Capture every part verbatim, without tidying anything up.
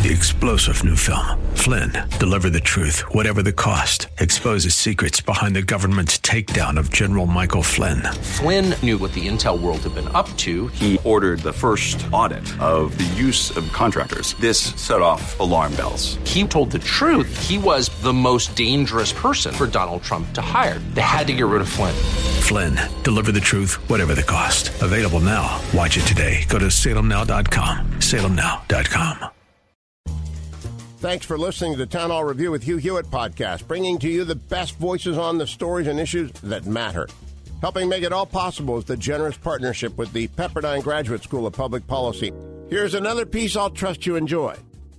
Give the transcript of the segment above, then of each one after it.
The explosive new film, Flynn, deliver the truth, whatever the cost, exposes secrets behind the government's takedown of General Michael Flynn. Flynn knew what the intel world had been up to. He ordered the first audit of the use of contractors. This set off alarm bells. He told the truth. He was the most dangerous person for Donald Trump to hire. They had to get rid of Flynn. Flynn, deliver the truth, whatever the cost. Available now. Watch it today. Go to salem now dot com. salem now dot com. Thanks for listening to the Town Hall Review with Hugh Hewitt podcast, bringing to you the best voices on the stories and issues that matter. Helping make it all possible is the generous partnership with the Pepperdine Graduate School of Public Policy. Here's another piece I'll trust you enjoy.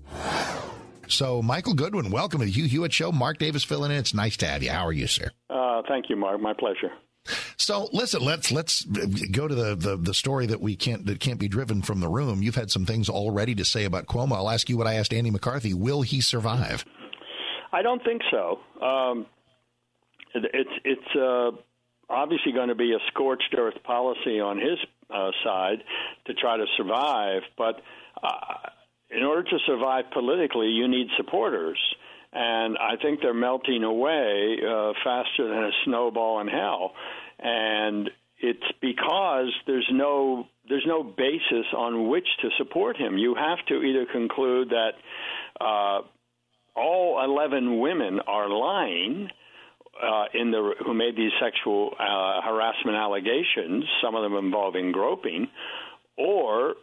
So, Michael Goodwin, welcome to the Hugh Hewitt Show. Mark Davis filling in. It's nice to have you. How are you, sir? Uh, thank you, Mark. My pleasure. So, listen, let's let's go to the, the, the story that we can't that can't be driven from the room. You've had some things already to say about Cuomo. I'll ask you what I asked Andy McCarthy. Will he survive? I don't think so. Um, it, it's it's uh, obviously going to be a scorched earth policy on his uh, side to try to survive. But uh, in order to survive politically, you need supporters. And I think they're melting away uh, faster than a snowball in hell. And it's because there's no there's no basis on which to support him. You have to either conclude that uh, all eleven women are lying uh, in the who made these sexual uh, harassment allegations, some of them involving groping, or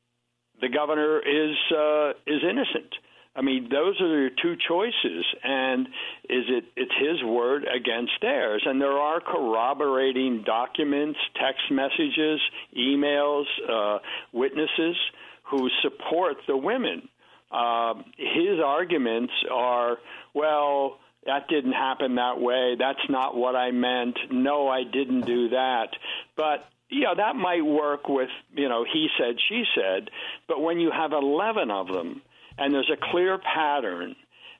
the governor is uh, is innocent. I mean, those are your two choices, and is it it's his word against theirs? And there are corroborating documents, text messages, emails, uh, witnesses who support the women. Uh, his arguments are, well, that didn't happen that way. That's not what I meant. No, I didn't do that. But yeah, that might work with, you know, he said, she said. But when you have eleven of them, and there's a clear pattern,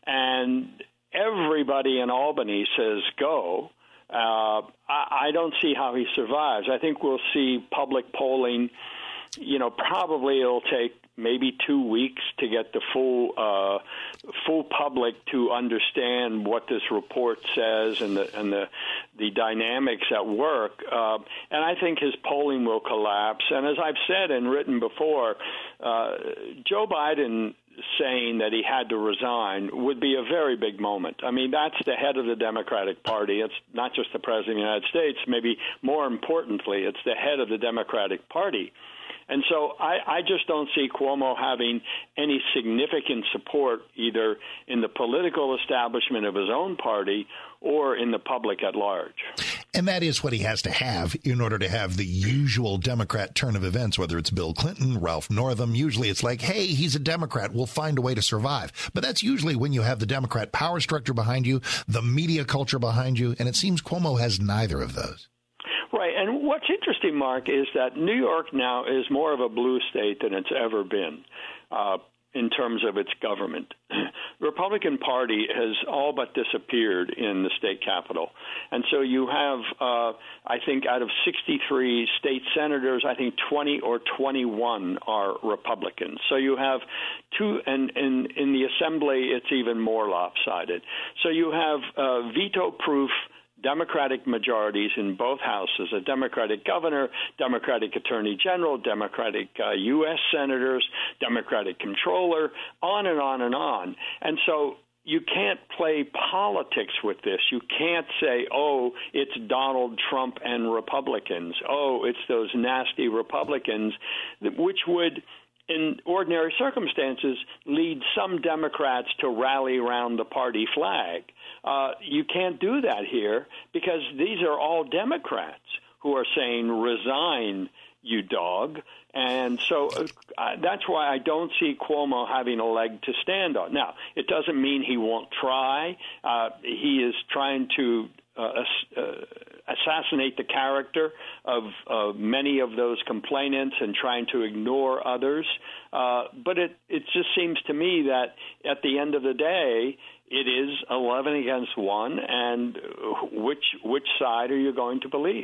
and everybody in Albany says go, uh, I, I don't see how he survives. I think we'll see public polling. You know, probably it'll take maybe two weeks to get the full uh, full public to understand what this report says and the and the the dynamics at work. Uh, and I think his polling will collapse. And as I've said and written before, uh, Joe Biden saying that he had to resign would be a very big moment. I mean, that's the head of the Democratic Party. It's not just the President of the United States. Maybe more importantly, it's the head of the Democratic Party. And so I, I just don't see Cuomo having any significant support either in the political establishment of his own party or in the public at large. And that is what he has to have in order to have the usual Democrat turn of events, whether it's Bill Clinton, Ralph Northam. Usually it's like, hey, he's a Democrat. We'll find a way to survive. But that's usually when you have the Democrat power structure behind you, the media culture behind you. And it seems Cuomo has neither of those. Right. And what's interesting, Mark, is that New York now is more of a blue state than it's ever been uh, in terms of its government. The Republican Party has all but disappeared in the state capital. And so you have, uh, I think, out of sixty-three state senators, I think twenty or twenty-one are Republicans. So you have two, and in, in the assembly, it's even more lopsided. So you have uh, veto-proof Democratic majorities in both houses, a Democratic governor, Democratic attorney general, Democratic uh, U S senators, Democratic controller, on and on and on. And so you can't play politics with this. You can't say, oh, it's Donald Trump and Republicans. Oh, it's those nasty Republicans, which would, in ordinary circumstances, lead some Democrats to rally around the party flag. Uh, you can't do that here because these are all Democrats who are saying, resign, you dog. And so uh, that's why I don't see Cuomo having a leg to stand on. Now, it doesn't mean he won't try. Uh, he is trying to uh, uh, assassinate the character of uh, many of those complainants and trying to ignore others. Uh, but it, it just seems to me that at the end of the day, it is eleven against one, and which which side are you going to believe?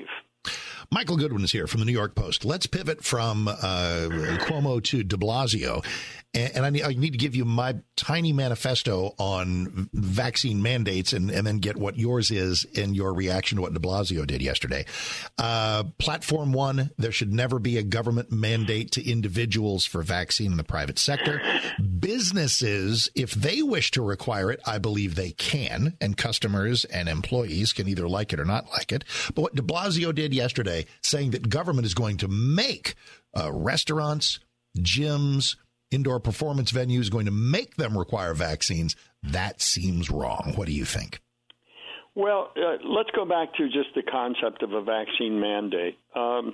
Michael Goodwin is here from the New York Post. Let's pivot from uh, Cuomo to de Blasio. And, and I, need, I need to give you my tiny manifesto on vaccine mandates and, and then get what yours is in your reaction to what de Blasio did yesterday. Uh, platform one, there should never be a government mandate to individuals for vaccine in the private sector. Businesses, if they wish to require it, I believe they can, and customers and employees can either like it or not like it. But what de Blasio did yesterday, saying that government is going to make uh, restaurants, gyms, indoor performance venues, going to make them require vaccines, that seems wrong. What do you think? Well, uh, let's go back to just the concept of a vaccine mandate. Um,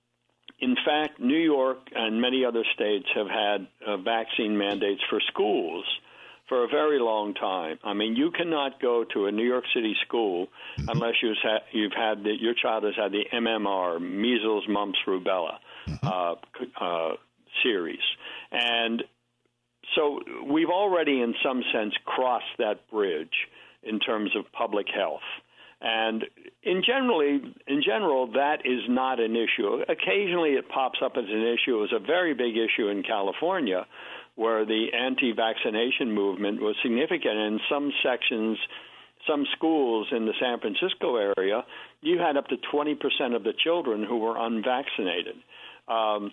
in fact, New York and many other states have had uh, vaccine mandates for schools for a very long time. I mean, you cannot go to a New York City school mm-hmm. unless you've had, you've had the, your child has had the M M R, measles, mumps, rubella mm-hmm. uh, uh, series. And so we've already, in some sense, crossed that bridge in terms of public health. And in generally, in general, that is not an issue. Occasionally it pops up as an issue. It was a very big issue in California where the anti-vaccination movement was significant. In some sections, some schools in the San Francisco area, you had up to twenty percent of the children who were unvaccinated. Um,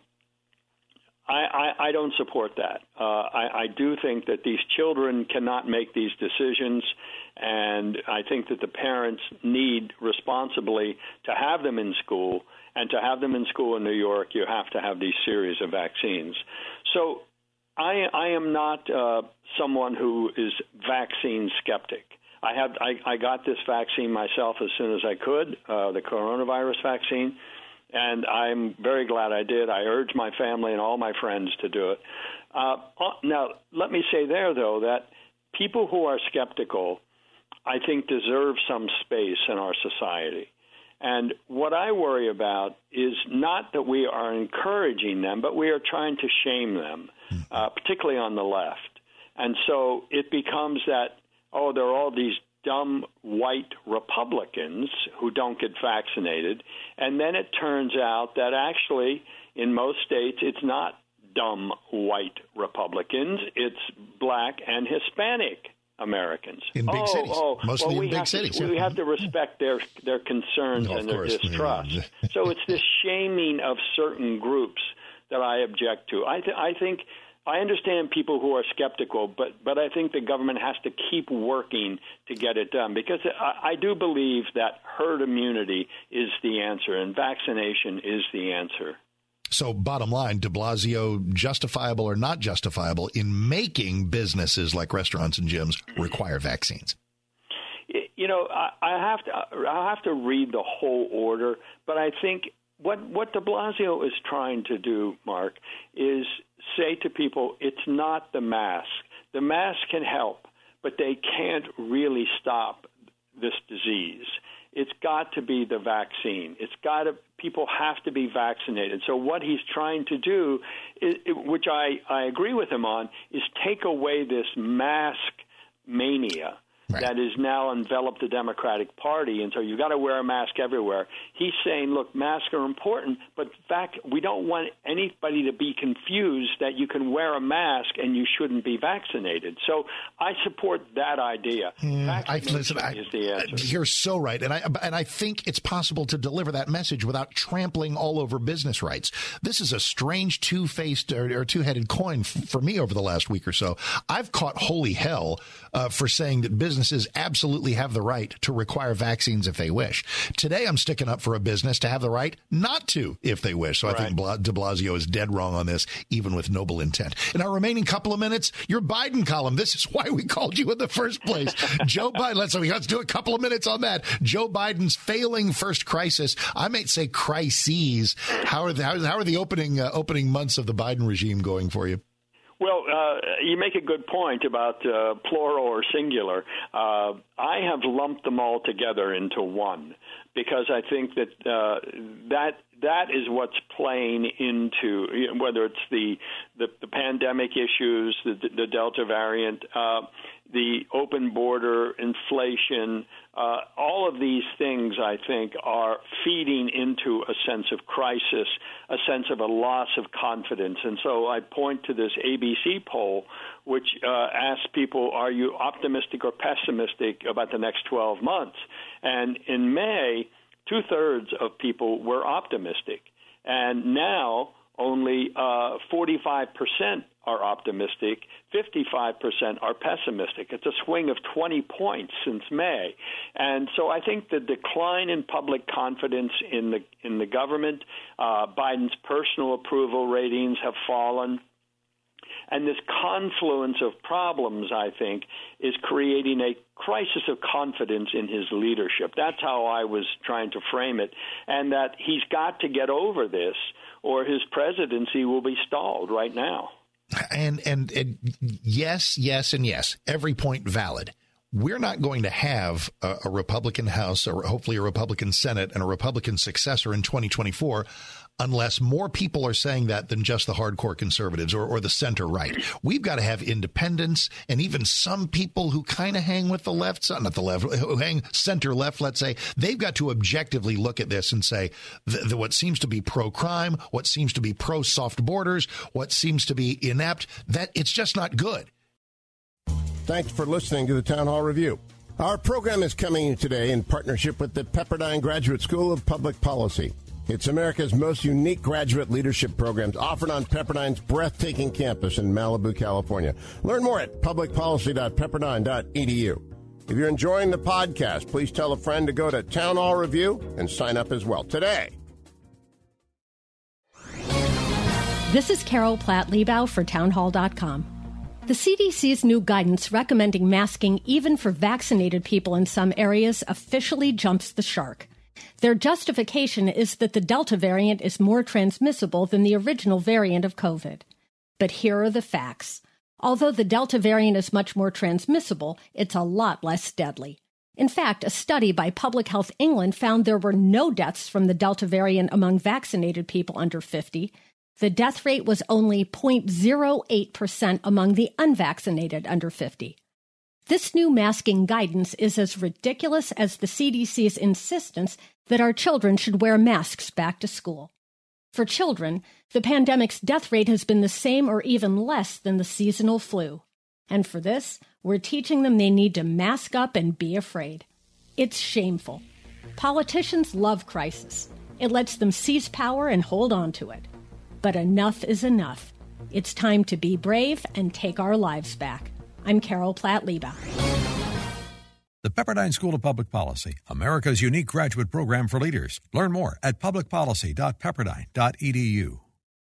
I, I, I don't support that. Uh, I, I do think that these children cannot make these decisions, and I think that the parents need responsibly to have them in school, and to have them in school in New York, you have to have these series of vaccines. So I, I am not uh, someone who is vaccine skeptic. I, have, I, I got this vaccine myself as soon as I could, uh, the coronavirus vaccine. And I'm very glad I did. I urge my family and all my friends to do it. Uh, now, let me say there, though, that people who are skeptical, I think, deserve some space in our society. And what I worry about is not that we are encouraging them, but we are trying to shame them, uh, particularly on the left. And so it becomes that, oh, there are all these dumb white Republicans who don't get vaccinated. And then it turns out that actually in most states it's not dumb white Republicans, it's black and Hispanic Americans. In big oh, cities. Oh, Mostly well, we in big have cities. To, yeah. We have to respect their their concerns no, and their course. distrust. Yeah. So it's this shaming of certain groups that I object to. I, th- I think I understand people who are skeptical, but, but I think the government has to keep working to get it done, because I, I do believe that herd immunity is the answer and vaccination is the answer. So bottom line, de Blasio, justifiable or not justifiable in making businesses like restaurants and gyms require vaccines? You know, I, I have to I have to read the whole order, but I think what what de Blasio is trying to do, Mark, is say to people, it's not the mask. The mask can help, but they can't really stop this disease. It's got to be the vaccine. It's got to, people have to be vaccinated. So what he's trying to do, is, which I, I agree with him on, is take away this mask mania. Right. That has now enveloped the Democratic Party, and so you've got to wear a mask everywhere. He's saying, look, masks are important, but in fact, we don't want anybody to be confused that you can wear a mask and you shouldn't be vaccinated. So I support that idea. Mm, I, listen, I, is the answer. You're so right, and I and I think it's possible to deliver that message without trampling all over business rights. This is a strange two-faced or, or two-headed coin f- for me over the last week or so. I've caught holy hell uh, for saying that business Businesses absolutely have the right to require vaccines if they wish. Today, I'm sticking up for a business to have the right not to if they wish. So right. I think de Blasio is dead wrong on this, even with noble intent. In our remaining couple of minutes, your Biden column. This is why we called you in the first place. Joe Biden, let's, let's do a couple of minutes on that. Joe Biden's failing first crisis. I might say crises. How are the, how, how are the opening, uh, opening months of the Biden regime going for you? Well, uh, you make a good point about uh, plural or singular. Uh, I have lumped them all together into one because I think that uh, that that is what's playing into, whether it's the the, the pandemic issues, the, the Delta variant, uh, the open border, inflation, uh, all of these things, I think, are feeding into a sense of crisis, a sense of a loss of confidence. And so I point to this A B C poll, which uh, asks people, are you optimistic or pessimistic about the next twelve months? And in May, two-thirds of people were optimistic. And now only uh, forty-five percent are optimistic, fifty-five percent are pessimistic. It's a swing of twenty points since May. And so I think the decline in public confidence in the in the government, uh, Biden's personal approval ratings have fallen. And this confluence of problems, I think, is creating a crisis of confidence in his leadership. That's how I was trying to frame it, and that he's got to get over this, or his presidency will be stalled right now. And, and and yes, yes, and yes, every point valid. We're not going to have a, a Republican House, or hopefully a Republican Senate, and a Republican successor in twenty twenty-four unless more people are saying that than just the hardcore conservatives or, or the center right. We've got to have independents and even some people who kind of hang with the left, not the left, who hang center left, let's say. They've got to objectively look at this and say the, the, what seems to be pro-crime, what seems to be pro-soft borders, what seems to be inept, that it's just not good. Thanks for listening to the Town Hall Review. Our program is coming today in partnership with the Pepperdine Graduate School of Public Policy. It's America's most unique graduate leadership programs offered on Pepperdine's breathtaking campus in Malibu, California. Learn more at public policy dot pepperdine dot e d u. If you're enjoying the podcast, please tell a friend to go to Town Hall Review and sign up as well today. This is Carol Platt-Liebau for town hall dot com. The C D C's new guidance recommending masking even for vaccinated people in some areas officially jumps the shark. Their justification is that the Delta variant is more transmissible than the original variant of COVID. But here are the facts. Although the Delta variant is much more transmissible, it's a lot less deadly. In fact, a study by Public Health England found there were no deaths from the Delta variant among vaccinated people under fifty. The death rate was only zero point zero eight percent among the unvaccinated under fifty. This new masking guidance is as ridiculous as the C D C's insistence that our children should wear masks back to school. For children, the pandemic's death rate has been the same or even less than the seasonal flu. And for this, we're teaching them they need to mask up and be afraid. It's shameful. Politicians love crisis. It lets them seize power and hold on to it. But enough is enough. It's time to be brave and take our lives back. I'm Carol Platt-Liebau. The Pepperdine School of Public Policy, America's unique graduate program for leaders. Learn more at public policy dot pepperdine dot e d u.